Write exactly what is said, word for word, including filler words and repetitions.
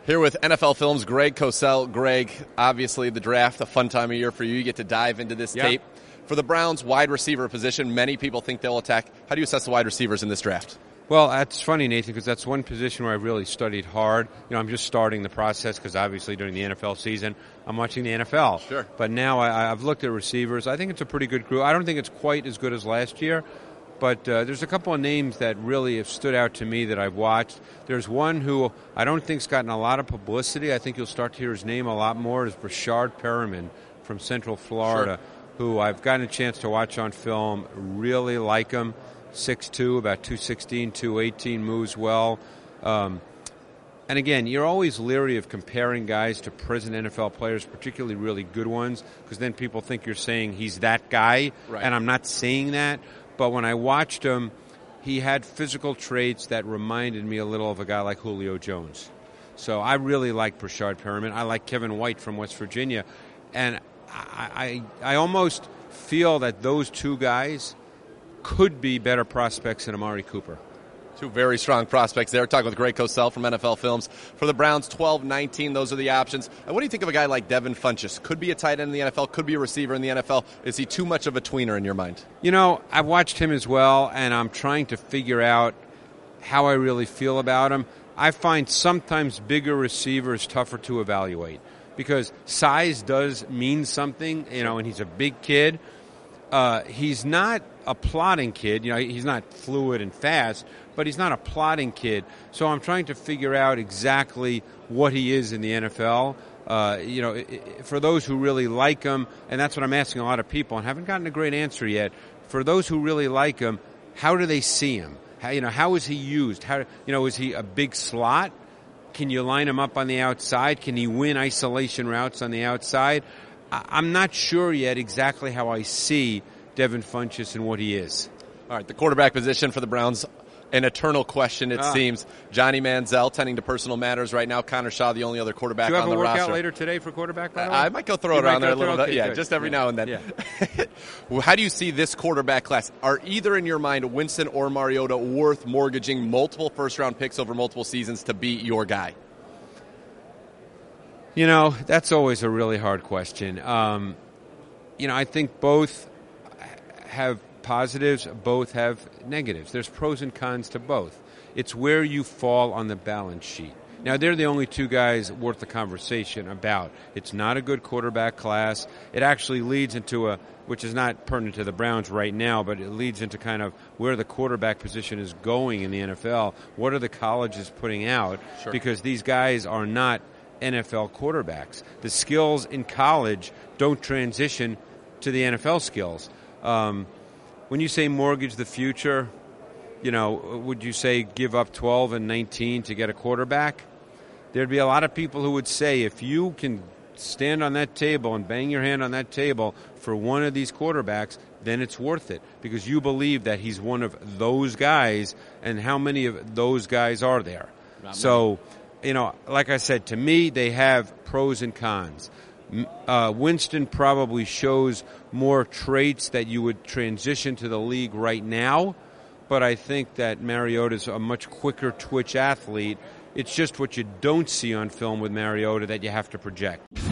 Here with N F L Films, Greg Cosell. Greg, obviously the draft, a fun time of year for you. You get to dive into this yep. tape. For the Browns wide receiver position, many people think they'll attack. How do you assess the wide receivers in this draft? Well, that's funny, Nathan, because that's one position where I've really studied hard. You know, I'm just starting the process because obviously during the N F L season, I'm watching the N F L. Sure. But now I, I've looked at receivers. I think it's a pretty good group. I don't think it's quite as good as last year, but uh, there's a couple of names that really have stood out to me that I've watched. There's one who I don't think's gotten a lot of publicity. I think you'll start to hear his name a lot more. Is Breshad Perriman from Central Florida, sure. who I've gotten a chance to watch on film. Really like him. six two, about two sixteen, two eighteen, moves well. Um, and again, you're always leery of comparing guys to present N F L players, particularly really good ones, because then people think you're saying he's that guy, right. and I'm not saying that. But when I watched him, he had physical traits that reminded me a little of a guy like Julio Jones. So I really like Breshad Perriman. I like Kevin White from West Virginia. And I, I, I almost feel that those two guys could be better prospects than Amari Cooper. Two very strong prospects there. Talking with Greg Cosell from N F L Films. For the Browns, twelve, nineteen, those are the options. And what do you think of a guy like Devin Funchess? Could be a tight end in the N F L, could be a receiver in the N F L. Is he too much of a tweener in your mind? You know, I've watched him as well, and I'm trying to figure out how I really feel about him. I find sometimes bigger receivers tougher to evaluate because size does mean something, you know, and he's a big kid. Uh, he's not a plodding kid. You know, he's not fluid and fast, but he's not a plodding kid. So I'm trying to figure out exactly what he is in the N F L. Uh, you know, for those who really like him, and that's what I'm asking a lot of people, and haven't gotten a great answer yet. For those who really like him, how do they see him? How, you know, how is he used? How, you know, is he a big slot? Can you line him up on the outside? Can he win isolation routes on the outside? I'm not sure yet exactly how I see Devin Funchess and what he is. All right, the quarterback position for the Browns, an eternal question, it ah. seems. Johnny Manziel tending to personal matters right now. Connor Shaw, the only other quarterback on the roster. Do you have a workout later today for quarterback, by the way? I might go throw you it around there a little okay, bit. Yeah, good. just every yeah. now and then. Yeah. Well, how do you see this quarterback class? Are either in your mind, Winston or Mariota, worth mortgaging multiple first-round picks over multiple seasons to be your guy? You know, that's always a really hard question. Um, you know, I think both have positives, both have negatives. There's pros and cons to both. It's where you fall on the balance sheet. Now, they're the only two guys worth the conversation about. It's not a good quarterback class. It actually leads into a, which is not pertinent to the Browns right now, but it leads into kind of where the quarterback position is going in the N F L. What are the colleges putting out? Sure. Because these guys are not N F L quarterbacks. The skills in college don't transition to the N F L skills. Um, when you say mortgage the future, you know, would you say give up twelve and nineteen to get a quarterback? There'd be a lot of people who would say if you can stand on that table and bang your hand on that table for one of these quarterbacks, then it's worth it because you believe that he's one of those guys, and how many of those guys are there? Not so, many. You know, like I said, to me, they have pros and cons. Uh, Winston probably shows more traits that you would transition to the league right now, but I think that Mariota's a much quicker twitch athlete. It's just what you don't see on film with Mariota that you have to project.